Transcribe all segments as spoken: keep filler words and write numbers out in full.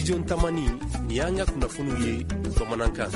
studio Tamani ni an ka kunnafoniw ye bamanankan.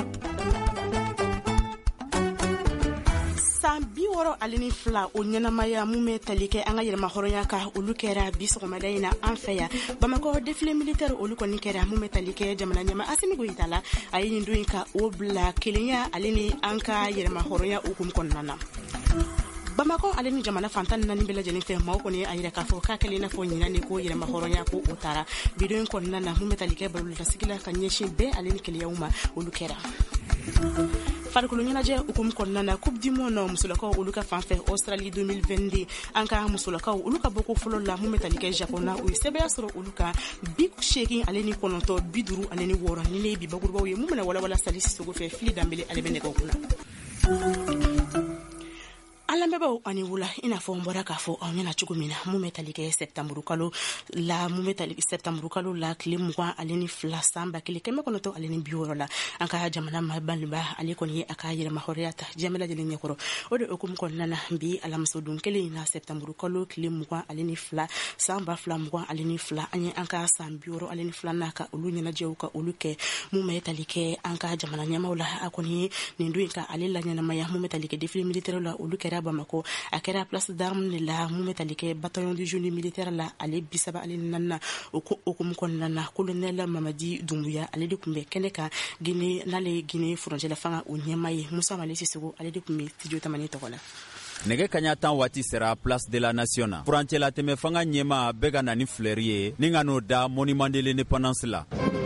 San bi wɔɔrɔ ale ni fila o ɲɛnamaya mun bɛ tali kɛ an ka yɛlɛma hɔrɔnya kan olu kɛra bi sɔgɔmada in na an fɛ yan Bamakɔ défilé militaire olu kɔni kɛra mun bɛ tali kɛ jamana ɲɛma Asimi Goyita la a ye nin don in ka o bila kelenya ale ni an ka yɛlɛma hɔrɔnya hukumu kɔnɔna na. Bamakɔ ale ni jamana fantan naani bɛɛ lajɛlen fɛ maaw kɔni a yira k'a fɔ k'a kɛlen i n'a fɔ ɲinan de ko yɛlɛma hɔrɔnya ko o taara bidon kɔnɔna na mun bɛ tali kɛ balolasigila la ka ɲɛsin bɛɛ ale ni keleyaw ma olu kɛra. Farikolo ɲɛnajɛ hukumu kɔnɔna na Coupe du Monde musolakaw olu ka fanfɛ Australie deux mille vingt-deux an ka musolakaw olu ka bɔ ko fɔlɔ la mun bɛ tali kɛ Japon na o ye sɛbɛya sɔrɔ olu kan bi seegin ale ni kɔnɔntɔn bi duuru ale ni wɔɔrɔ ni ne bi bakurubaw ye mun bɛna walawala Sali Sisogo fɛ Fili Danbele ale bɛ nɛgɛw kunna. Alamɛbɛw ani wula i n'a fɔ n bɔra k'a fɔ aw ɲɛna cogo min na mun bɛ tali kɛ septembre kalo la mun bɛ tali septembre kalo la tile mugan ale ni fila san ba kelen kɛmɛ kɔnɔntɔn ale ni bi wɔɔrɔ la an ka jamana mabanliba ale kɔni ye a ka yɛlɛma hɔrɔnya ta diɲɛ bɛɛ lajɛlen ɲɛkɔrɔ o de hukumu kɔnɔna na bi alamisa don kelen in na septembre kalo tile mugan ale ni fila san ba fila mugan ale ni fila an ye an ka san bi wɔɔrɔ ale ni fila n'a ka olu ɲɛnajɛw ka olu kɛ mun bɛ tali kɛ an ka jamana ɲɛmaw la a kɔni ye nin don in ka ale la ɲɛnamaya mun bɛ tali kɛ défilé militaire la olu kɛra Bamakɔ a kɛra place d'armes de la mun bɛ tali kɛ bataillon du génie militaire la ale bisaba ale nanna o ko hukumu kɔnɔna na colonel Mamadi Dumbuya ale de tun bɛ kɛnɛ kan Guinée n'ale ye Guinée frontière fanga o ɲɛma ye Musa Male Sissogo ale de tun bɛ studio Tamani tɔgɔ la. Nɛgɛ kaɲa tan waati sera place de la nation na furancɛ la tɛmɛ fanga ɲɛma bɛ ka na ni fleur ye ni ka n'o da monument de l'indépendance la.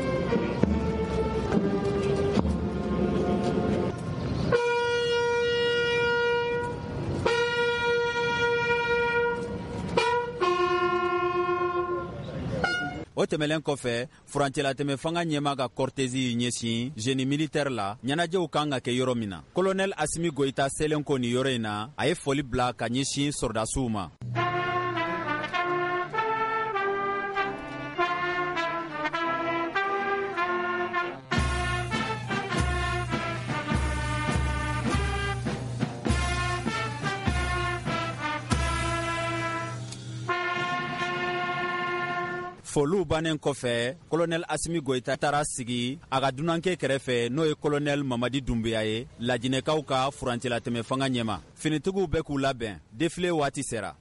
O tɛmɛlen kɔfɛ furancɛla tɛmɛ fanga ɲɛma ka cortège ɲɛsin génie militaire la ɲɛnajɛw kan ka kɛ yɔrɔ min na colonel Asimi Goyita selen ko ni yɔrɔ in na a ye foli bila ka ɲɛsin sɔrdasiw ma. Foliw bannen kɔfɛ colonel Asimi Goyita taara sigi a ka dunankɛ kɛrɛfɛ n'o ye colonel Mamadi Dumbuya ye lajinɛkaw ka furancɛla tɛmɛ fanga ɲɛma finitigiw bɛ k'u labɛn défilé waati sera.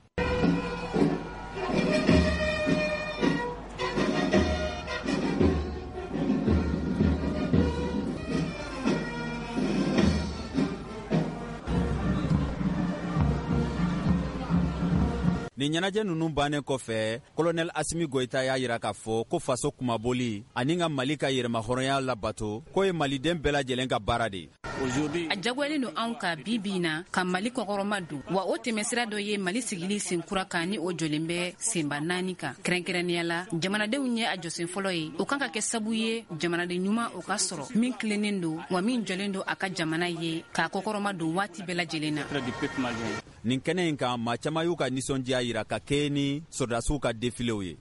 Ni ɲɛnajɛ ninnu bannen kɔfɛ colonel Asimi Goyita y'a yira k'a fɔ ko faso kumaboli ani ka Mali ka yɛrɛma hɔrɔnya labato ko ye maliden bɛɛ lajɛlen ka baara de. A jagoyalen don anw ka bi bi na ka Mali kɔkɔrɔma don wa o tɛmɛsira dɔ ye Mali sigili senkura kan ni o jɔlen bɛ senba naani kan kɛrɛnkɛrɛnnenya la jamanadenw ye a jɔsen fɔlɔ ye o kan ka kɛ sabu ye jamanaden ɲuman o ka sɔrɔ min tilennen don wa min jɔlen don a ka jamana ye k'a kɔkɔrɔma don waati bɛɛ lajɛlen na. Nin kɛnɛ in kan maa caman y'u ka nisɔndiya yira ka kɛ ni sɔrdasiw ka défiléw ye.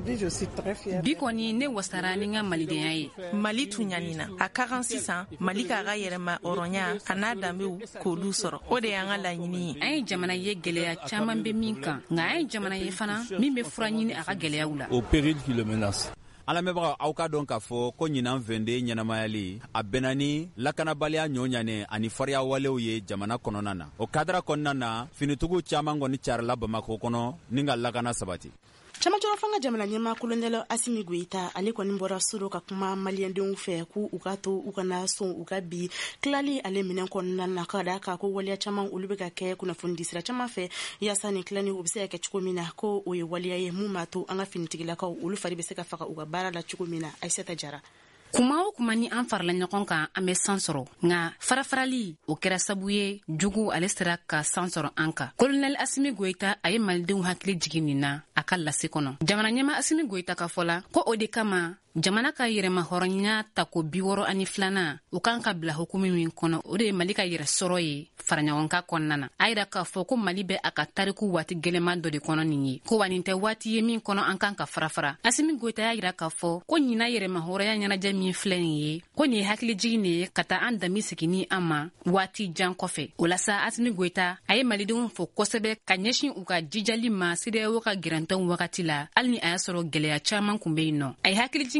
Bi kɔni ne wasara ni n ka malidenya ye. Mali tun ɲanina a ka kan sisan Mali k'a ka yɛrɛma hɔrɔnya a n'a danbew k'olu sɔrɔ o de y'an ka laɲini ye. An ye jamana ye gɛlɛya caman bɛ min kan nka an ye jamana ye fana min bɛ fura ɲini a ka gɛlɛyaw la. Au péril qui le menace. An lamɛnbagaw aw ka dɔn k'a fɔ ko ɲinan vingt-deux ɲɛnamayali a bɛnna ni lakanabaliya ɲɔɲanen ani fariya walew ye jamana kɔnɔna na o kadira kɔnɔna na finitigiw caman kɔni carila Bamakɔ kɔnɔ ni ka lakana sabati. Camacɔrɔ fanga jamana ɲɛma colonel Asimi Goyita ale kɔni bɔra suro ka kuma maliyɛndenw fɛ k'u u ka to u kana sɔn u ka bi tilali ale minɛn kɔnɔna na ka da ka ko waliya caman olu bɛ ka kɛ kunnafoni di sira caman fɛ yaasa nin tilani u bɛ se ka kɛ cogo min na ko o ye waliya ye mun b'a to an ka finitigilakaw olu fari bɛ se ka faga u ka baara la cogo min na Aissata Jara. Kuma o kuma ni an farala ɲɔgɔn kan an bɛ san sɔrɔ nka farafarali o kɛra sabu ye jugu ale sera ka san sɔrɔ an kan colonel Asimi Goyita a ye malidenw hakili jigin nin na a ka lase kɔnɔ jamana ɲɛma Asimi Goyita ka fɔ la ko o de kama jamana ka yɛrɛma hɔrɔnya ta ko bi wɔɔrɔ ani filanan o kan ka bila hukumu min kɔnɔ o de ye Mali ka yɛrɛ sɔrɔ ye faraɲɔgɔnka kɔnɔna na a yira k'a fɔ ko Mali bɛ a ka tariku waati gɛlɛman dɔ de kɔnɔ nin ye ko wa nin tɛ waati ye min kɔnɔ an kan ka farafara Asimi Goyita y'a yira k'a fɔ ko ɲina yɛrɛma hɔrɔnya ɲɛnajɛ min filɛ nin ye ko nin ye hakili jigin de ye ka taa an danbe sigini an ma waati jan kɔfɛ o la sa Asimi Goyita a ye malidenw fo kosɛbɛ ka ɲɛsin u ka jijali ma C D E A O ka gɛrɛntɛnw wagati la hali ni a y'a sɔrɔ gɛlɛya caman kun bɛ yen nɔ a ye hakili jigin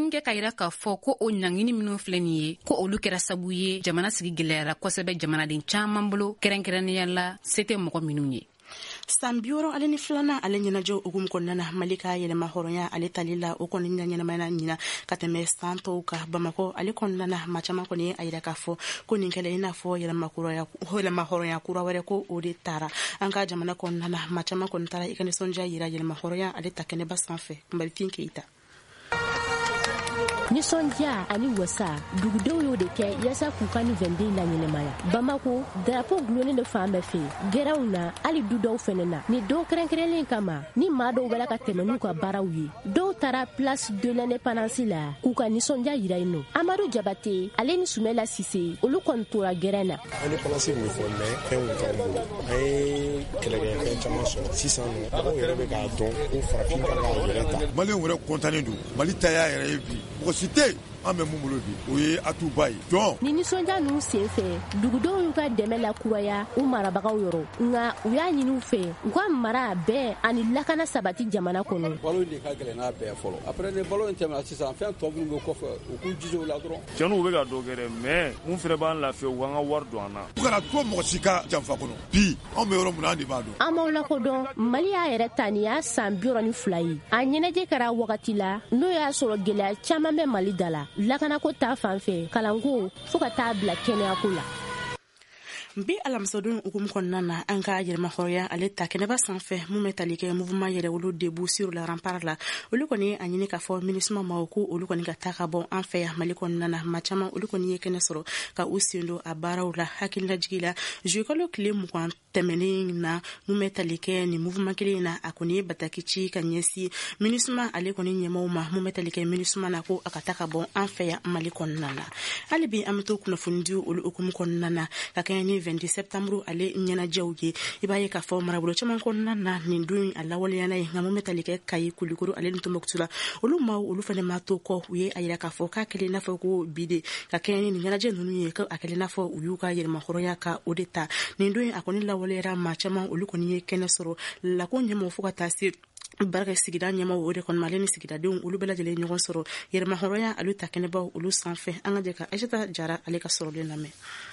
ɲininkɛ ka yira k'a fɔ ko o ɲangini minw filɛ nin ye ko olu kɛra sabu ye jamana sigi gwɛlɛyara kosɛbɛ jamanaden caaman bolo kɛrɛnkɛrɛnnenya la se tɛ mɔgɔ minw ye. san biwɔrɔ ale ni filanan ale ɲɛnajɛ hukumu kɔnɔna Mali ka yɛlɛma hɔrɔnya ale tali la o kɔni ɲa ɲɛnamaya ɲina ka tɛmɛ san tɔw kan. Bamakɔ ale kɔnɔna maa caman kɔni ye a yira k'a fɔ ko nin kɛlɛ i n'a fɔ yɛlɛma hɔrɔnya kura wɛrɛ ko o de taara an ka jamana kɔnɔna. Maa caman kɔni taara i ka nisɔndiya yira yɛlɛma hɔrɔnya ale ta kɛnɛba sanfɛ. Mbalifin Keita. Nisɔndiya ani wasa dugudenw y'o de kɛ yasa k'u ka ni vɛnden la ɲɛnɛmaya. Bamako drapeau gulonnen de fan bɛɛ fɛ gɛrɛnw na hali du dɔw fɛnɛ na ni don kɛrɛnkɛrɛnlen kama ni maa dɔw bɛla ka tɛmɛ n'u ka baaraw ye. Dɔw taara place de l'indépendance la k'u ka nisɔndiya yira yen nɔ. Amadu Jabate ale ni Sumela Sise olu kɔni tora gɛrɛn na. Indépendance min fɔ mɛ fɛn kun t'anw bolo an ye kɛlɛkɛfɛn caman sɔrɔ sisan nɔ mɔgɔw yɛrɛ bɛ k'a dɔn ko farafin kan k'a yɛrɛ ta. Maliyɛnw yɛrɛ kɔntannen don Mali ta y'a yɛrɛ ye bi mɔgɔ si tɛ an bɛ mun bolo bi o ye atuba ye jɔn. Ni nisɔndiya ninnu sen fɛ dugudenw y'u ka dɛmɛ la kuraya u marabagaw yɔrɔ nka u y'a ɲini u fɛ u ka mara bɛɛ ani lakana sabati jamana kɔnɔ. Balo in de ka gɛlɛn n'a bɛɛ fɔlɔ après ni balo in tɛmɛna sisan fɛn tɔ minnu bɛ kɔfɛ u k'u jija o la dɔrɔn. Cɛnniw bɛ ka dɔ kɛ mais mun fɛnɛ b'an lafiya u k'an ka wari don an na. U kana to mɔgɔ si ka janfa kɔnɔ bi anw bɛ yɔrɔ min na an de b'a dɔn. An b'aw lakodɔn Mali y'a yɛrɛ ta nin y'a san bi wɔɔrɔ ni fila ye a ɲɛnajɛ kɛra wagati la n'o y'a sɔrɔ gɛlɛya caman bɛ Mali da la lakanako ta fanfɛ kalanko fo ka taa bila kɛnɛyako la. Bi alamisadon hukumu kɔnɔna na an ka yɛlɛma hɔrɔnya ale ta kɛnɛba sanfɛ mun bɛ tali kɛ mouvement yɛrɛwolo debout sur la rempart la olu kɔni a ɲini k'a fɔ MINUSMA ma ko olu kɔni ka taa ka bɔ an fɛ yan Mali kɔnɔna na. Maa caman olu kɔni ye kɛnɛ sɔrɔ ka u sen don a baaraw la hakililajigi la juillet kalo tile mugan tɛmɛnen na mun bɛ tali kɛ nin mouvement kelen na a kɔni ye bataki ci ka ɲɛsin MINUSMA ale kɔni ɲɛmɔgɔw ma mun bɛ tali kɛ MINUSMA na ko a ka taa ka bɔ an fɛ yan Mali kɔnɔna na. Hali bi an bɛ to kunnafoni di olu hukumu kɔnɔna na ka kɛɲɛ ni vingt septembre ale ɲɛnajɛw ye i b'a ye k'a fɔ marabolo caman kɔnɔna na nin don a lawaleyana ye nka mun bɛ tali kɛ Kayi Kulikoro ale ni Tombouctou la olu ma olu fana ma to kɔ u ye a yira k'a fɔ k'a kɛlen n'a fɔ ko bi de ka kɛɲɛ ni nin ɲɛnajɛ ninnu ye ko a kɛlen n'a fɔ u y'u ka yɛlɛma hɔrɔnya ka o de ta nin don a kɔni lawaleyara maa caman olu kɔni ye kɛnɛ sɔrɔ lako ɲɛmɔgɔ fo ka taa se barakɛ sigida ɲɛmɔgɔ o de kɔnɔ ale ni sigidadenw olu bɛɛ lajɛlen ɲɔgɔn sɔrɔ yɛlɛma hɔrɔnya ale ta kɛnɛbaw olu sanfɛ an ka jɛ ka Aïssata Jara ale ka sɔrɔlen lamɛn.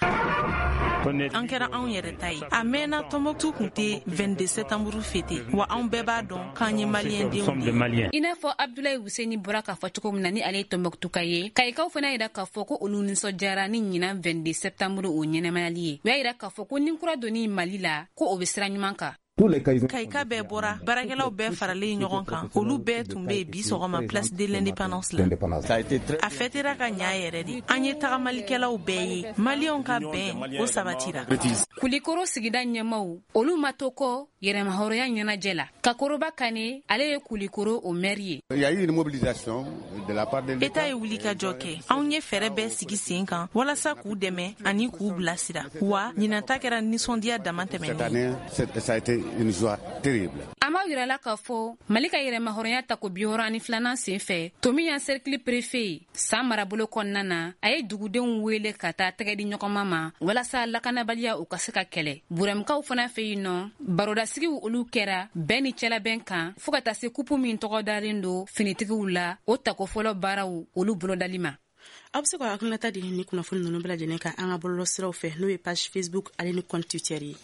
An kɛra anw yɛrɛ ta ye a mɛnna Tombouctou kun tɛ vingt-deux septembre fêté wa anw bɛɛ b'a dɔn k'an ye maliyɛndenw i n'a fɔ Abdoulaye Husseini bɔra k'a fɔ cogo min na ni ale ye Tombouctou ka ye Kayikaw fana yira k'a fɔ ko olu nisɔndiyara ni ɲinan vingt-deux septembre o ɲɛnɛmayali ye u y'a yira k'a fɔ ko ni kura donni Mali la ko o bɛ sira ɲuman kan. Kayika bɛɛ bɔra baarakɛlaw bɛɛ faralen ɲɔgɔn kan olu bɛɛ tun bɛ bi sɔgɔma place de l'indépendance la a fêtera ka ɲa yɛrɛ de an ye tagamalikɛlaw bɛɛ ye maliyɛnw ka bɛn o sabatira. Kulikoro sigida ɲɛmaw olu ma to kɔ yɛrɛma hɔrɔnya ɲɛnajɛ la Kakoroba Kane ale ye Kulikoro o maire ye. État ye wuli ka jɔ kɛ anw ye fɛɛrɛ bɛɛ sigi sen kan walasa k'u dɛmɛ ani k'u bilasira wa ɲinan ta kɛra nisɔndiya dama tɛmɛnen. Une joie terrible. Ama yirala k'a fɔ Mali ka yɛrɛma hɔrɔnya ta ko bi wɔɔrɔ ani filanan sen fɛ Tomi yan cercle préfet san marabolo kɔnɔna na a ye dugudenw wele ka taa tɛgɛ di ɲɔgɔnma ma walasa lakanabaliya u ka se ka kɛlɛ. Burɛmkaw fana fɛ yen nɔ barodasigiw olu kɛra bɛn ni cɛlabɛn kan fo ka taa se kupu min tɔgɔ dalen don finitigiw la o tako fɔlɔ baaraw olu bolodali ma. A bɛ se ka hakilinata di ni kunnafoni ninnu bɛɛ lajɛlen kan an ka bɔlɔlɔsiraw fɛ n'o ye page Facebook ale ni compte Twitter ye.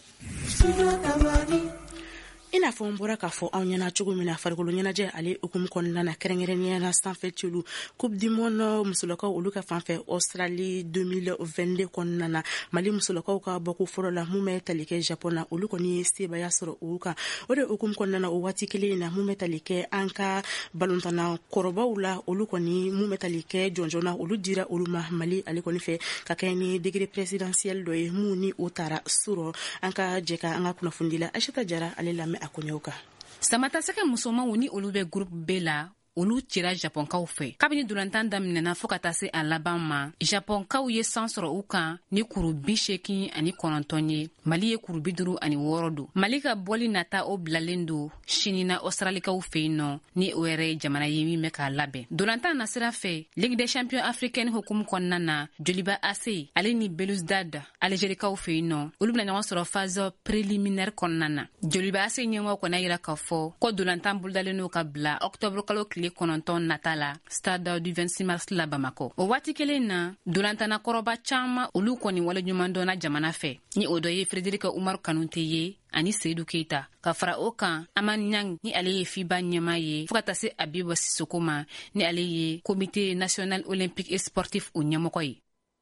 I n'a fɔ n bɔra k'a fɔ aw ɲɛna cogo min na farikolo ɲɛnajɛ ale hukumu kɔnɔna na kɛrɛnkɛrɛnnenya la sanfɛ celu coupe du monde musolakaw olu ka fanfɛ Australie deux mille vingt-deux kɔnɔna na Mali musolakaw ka bɔko fɔlɔ la mun bɛ tali kɛ Japon na olu kɔni ye sebaya sɔrɔ olu kan o de hukumu kɔnɔna na o waati kelen na mun bɛ tali kɛ an ka balontanna kɔrɔbaw la olu kɔni mun bɛ tali kɛ jɔnjɔn na olu dira olu ma Mali ale kɔni fɛ ka kɛ ni degré présidentiel dɔ ye mun ni o taara sɔrɔ an ka jɛ ka an ka kunnafoni di la Aïssata Jara ale lamɛn a koɲɛw kan. Samatasɛgɛ musomanw ni olu bɛ groupe B la olu cira Japonkaw fɛ kabini dolantan daminɛna fo ka taa se a laban ma Japonkaw ye san sɔrɔ u kan ni kuru bi seegin ani kɔnɔntɔn ye Mali ye kuru bi duuru ani wɔɔrɔ don Mali ka bɔli nata o bilalen don sini na Australikaw fɛ yen nɔ ni o yɛrɛ ye jamana ye min bɛ k'a labɛn dolantan na sira fɛ Ligue des champions africaine hukumu kɔnɔna na Joliba A C ale ni Belouizdad Algérikaw fɛ yen nɔ olu bɛna ɲɔgɔn sɔrɔ phase préliminaire kɔnɔna na Joliba A C ɲɛmɔgɔ kɔni y'a yira k'a fɔ ko dolantan bolodalen n'o ka bila octobre kalo tile tile kɔnɔntɔn nata la stade du vingt-six mars la Bamako. O waati kelen na dolantana kɔrɔba caaman olu kɔni waleɲuman dɔnna jamana fɛ ni o dɔ ye Frédéric Umaru Kanute ye ani Seydou Keita ka fara o kan Amani Niang ni ale ye FIBA ɲɛma ye fo ka taa se Abiba Sissoko ma ni ale ye Comité national olympique et sportif o ɲɛmɔgɔ ye.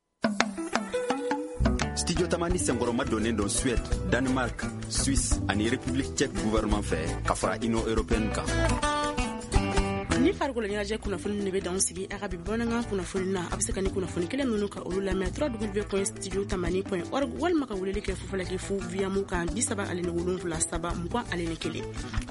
Studio Tamani Sengoroma donnen don Suède, Danemark, Suisse ani République tchèque gouvernement fɛ ka fara Union européenne kan. Ni farikolo ɲɛnajɛ kunnafoni ne bɛ dan sigi a ka bi bamanankan kunnafoni na a bɛ se ka ni kunnafoni kelen ninnu ka olu lamɛn w w w point studio tamani point org walima ka weleli kɛ fufalaki fu via mu kan bi saba ani wolonwula saba mugan ani ni kelen.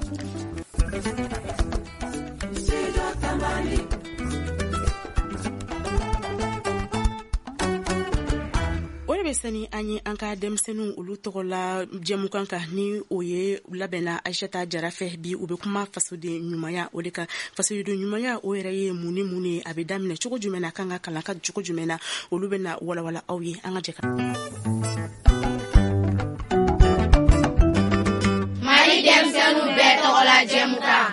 Be sani an ye an ka denmisɛnninw olu tɔgɔ la jɛmukan kan ni o ye labɛnna Aïssata Jara fɛ bi u bɛ kuma fasoden ɲumanya o de kan. Fasoden ɲumanya o yɛrɛ ye mun ni mun ye a bɛ daminɛ cogo jumɛn na kan ka kalan ka cogo jumɛn na olu bɛ na walawala aw ye an ka jɛ ka. Mali denmisɛnninw bɛɛ tɔgɔ la jɛmukan.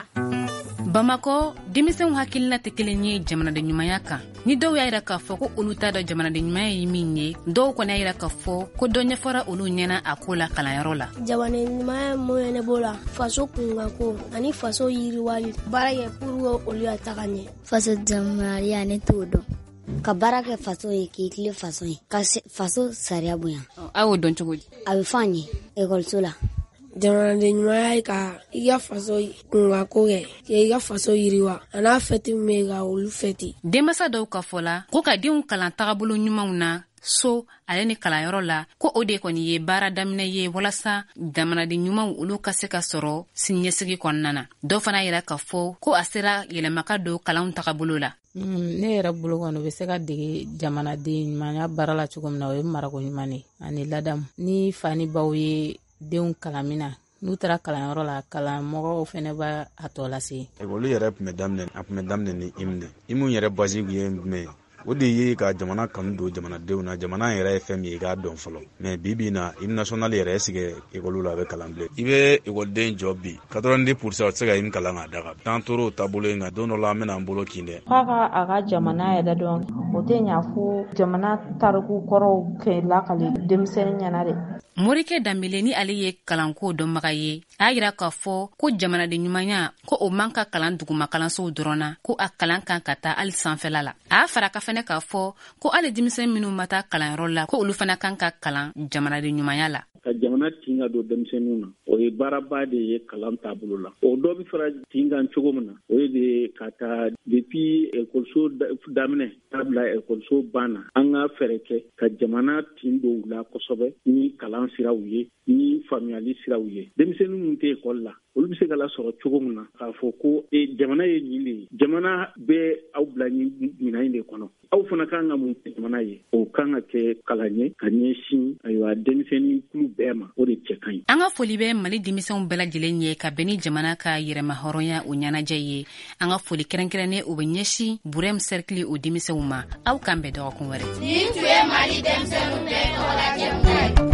Bamako denmisɛnw hakilina tɛ kelen ye jamanaden ɲumanya kan. Ni dɔw y'a yira k'a fɔ ko olu t'a dɔn jamanaden ɲumanya ye min ye, dɔw kɔni y'a yira k'a fɔ ko dɔ ɲɛfɔra olu ɲɛna a ko la kalanyɔrɔ la. Jamanaden ɲumanya mun ye ne bolo la, faso kungako ani faso yiriwali, baara kɛ pour olu ya taga ɲɛ. Faso jamaraya ne t'o dɔn. Ka baara kɛ faso ye k'i tile faso ye, ka faso sariya bonya. A y'o dɔn cogo di? A bɛ fɔ an ye ekɔliso la. Jamanaden ɲumanya ye ka i ka faso kungako kɛ, i ka faso yiriwa a n'a fɛti min bɛ ka olu fɛti. Denmasa dɔw ka fɔ la ko ka denw kalan tagabolo ɲumanw na so ale ni kalanyɔrɔ la ko o de kɔni ye baara daminɛ ye walasa jamanaden ɲumanw olu ka se ka sɔrɔ siniɲɛsigi kɔnɔna na. Dɔw fana yɛrɛ ka fɔ ko a sera yɛlɛmaka don kalanw tagabolo la. Mm, ne yɛrɛ bolo kɔni o bɛ se ka dege jamanaden ɲumanya baara la cogo min na o ye marako ɲuman ye ani ladamu. Ni fa ni baw ye denw kalan min na n'u taara kalanyɔrɔ la kalanmɔgɔw fɛnɛ b'a a tɔ lase. Ekɔli yɛrɛ tun bɛ daminɛ a tun bɛ daminɛ ni hymne hymne yɛrɛ base ye jumɛn ye o de ye ka jamana kanu don jamanadenw na. Jamana yɛrɛ ye fɛn min ye i k'a dɔn fɔlɔ mais bi bi na hymne national yɛrɛ sigi ekɔli la a bɛ kalan bilen. I bɛ ekɔliden jɔ bi quatre-vingt-dix pour cent o tɛ se ka hymne kalan k'a daga. T'an tor'o taabolo in kan don dɔ la an bɛna an bolo kin dɛ. K'a ka a ka jamana yɛrɛ dɔn o tɛ ɲa fo jamana tariku kɔrɔw kɛ lakali denmisɛnnin ɲɛna dɛ. Morike Dambele ni ale ye kalanko dɔnbaga ye a yira k'a fɔ ko jamanaden ɲumanya ko o man ka kalan duguma kalansow dɔrɔn na ko a kalan kan ka taa hali sanfɛla la. A fara ka fɛnɛ k'a fɔ ko hali denmisɛn minnu ma taa kalanyɔrɔ la ko olu fana kan ka kalan jamanaden ɲumanya la. Ka jamana tin ka don denmisɛnninw na o ye baaraba de ye kalan taabolo la. O dɔ bɛ fara tin kan cogo min na o ye de ka taa depuis ekɔliso daminɛ k'a bila ekɔliso banna an ka fɛɛrɛ kɛ ka jamana tin dɔw la kosɛbɛ ni kalan siraw ye ni faamuyali siraw ye. Denmisɛnninw minnu tɛ ekɔli la olu bɛ se ka lasɔrɔ cogo min na k'a fɔ ko jamana ye nin de ye, jamana bɛ aw bila ɲinan in de kɔnɔ, aw fana kan ka mun kɛ jamana ye o kan ka kɛ kalan ye ka ɲɛsin ayiwa denmisɛnnin kulu bɛɛ ma o de cɛ ka ɲi. An ka foli bɛ Mali denmisɛnw bɛɛ lajɛlen ye ka bɛn ni jamana ka yɛrɛma hɔrɔnya o ɲɛnajɛ ye. An ka foli kɛrɛnkɛrɛnnen o bɛ ɲɛsin Burem Cercle o denmisɛnw ma. Aw kan bɛn dɔgɔkun wɛrɛ. Nin tun ye Mali denmisɛnw bɛɛ tɔgɔ la jɛmukan ye.